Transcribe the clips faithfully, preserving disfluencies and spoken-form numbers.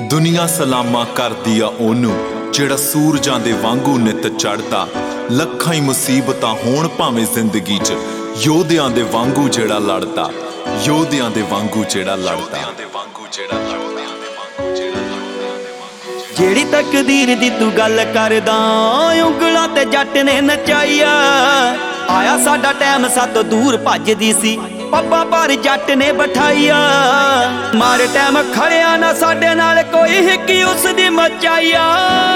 दुनिया सलामा करदी आ ओनू जेड़ा सूरजां दे वांगू नित चढ़दा। लखां ही मुसीबतां होण भावें जिंदगी च, योधियां दे वांगू जेड़ा लड़दा, योधियां दे वांगू जेड़ा लड़दा। जेड़ी तकदीर दी तू गल करदा, उंगलां ते जट ने नचाईया। आया साडा टैम सातों दूर भजदी सी, पप्पा पर जट ने बिठाईया। मारे टैम खड़िया ना साडे नाल कोई हिक्की उसदी मचाईया।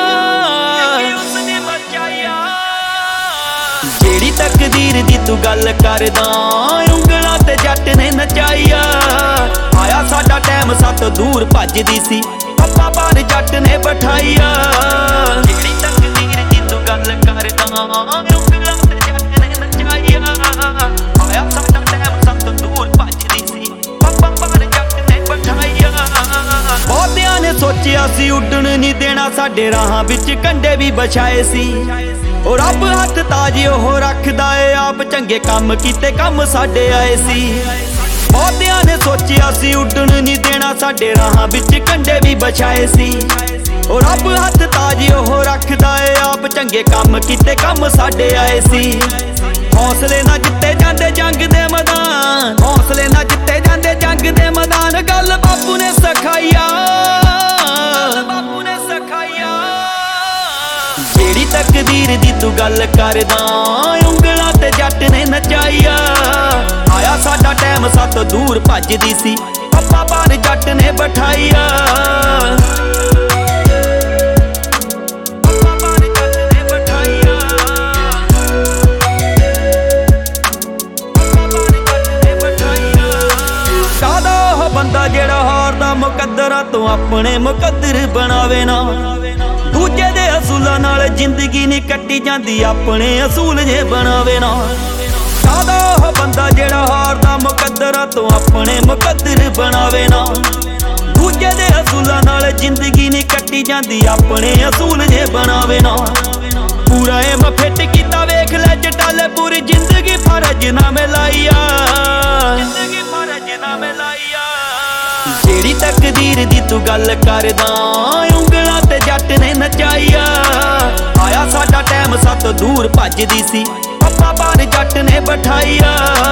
जेड़ी तकदीर दी तू गल करदा, उंगलां ते जट ने नचाईया। आया साडा टैम सातों दूर भजदी सी, पप्पा पर जट ने बिठाईया। जेड़ी तकदीर दी तू गल करदा, उंगलां ते जट ने नचाईया। आया साडा टैम सातों दूर भजदी सी, पप्पा पर जट ने बिठाईया। बहुतियां ने सोचिया सी उड्डण नहीं देना, साडे राहां विच कंडे भी बछाए सी। और रब हथ ताज ओह रखदा ए, आप चंगे काम कीते कम साडे आए सी। बहुतियां ने सोचिया सी उड्डण नहीं देना, साडे राहां विच कंडे भी बछाए सी। और रब हथ ताज ओह रखदा ए, आप चंगे काम कीते कम साडे आए सी। हौसले ना जिते जांदे जंग दे मैदान, हौसले ना जिते जांदे जंग दे मैदान। गल बापू ने सिखाईया, बापू ने सिखाईया। जेड़ी तकदीर दी तू गल करदा, उंगलां ते जट ने नचाईया। आया साडा टैम सातों दूर भजदी सी, पप्पा पर जट ने बिठाईया। बंदा जेड़ा हारदा मुकद्दरां तो अपने मुकद्दर बनावे ना। दूजे दे असूलां नाल जिंदगी नहीं कट्टी जांदी, अपने असूल जे बनावे ना। सादा हो बंदा जेड़ा हारदा मुकद्दरां तो अपने मुकद्दर बनावे ना। दूजे दे असूलां नाल जिंदगी नहीं कट्टी जांदी, अपने असूल जे बनावे ना। पूरा एम फिट कीता वेख लै जटाले, पूरी जिंदगी फर्ज ना मिलाईया, जिंदगी फर्ज ना मिलाईया। जेड़ी तकदीर दी तू गल करदा, उंगलां ते जट ने नचाईया। आया साडा टैम सातों दूर भजदी सी, पप्पा पर जट ने बिठाईया।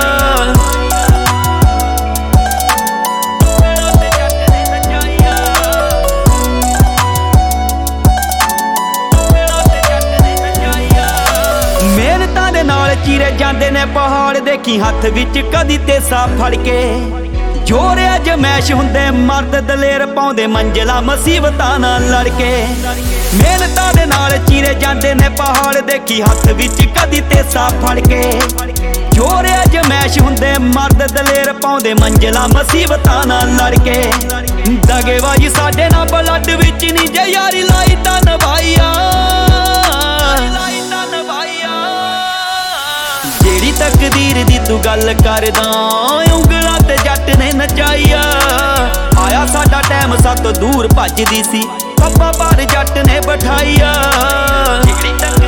मेहनतां दे नाल चीरे जांदे ने पहाड़, देखी हत्थ विच कदी तेसा फड़ के। जोरे अजमैश हुंदे मर्द दलेर, पाउंदे मंजिला मुसीबतां नाल लड़के। मेहनतां दे नाल चीरे जांदे ने पहाड़, देखी हत्थ विच कदी तेसा फड़ के। जोरे अजमैश हुंदे मर्द दलेर, पाउंदे मंजिला मुसीबतां नाल लड़के। दगेबाजी साडे नाल ब्लड विच नहीं, जे यारी लाई तां नभाईया। जेड़ी तकदीर दी तू गल करदा, उंगलां ते जट ने नचाईया। आया साडा टैम सातों दूर भजदी सी, पप्पा पर जट ने बिठाईया।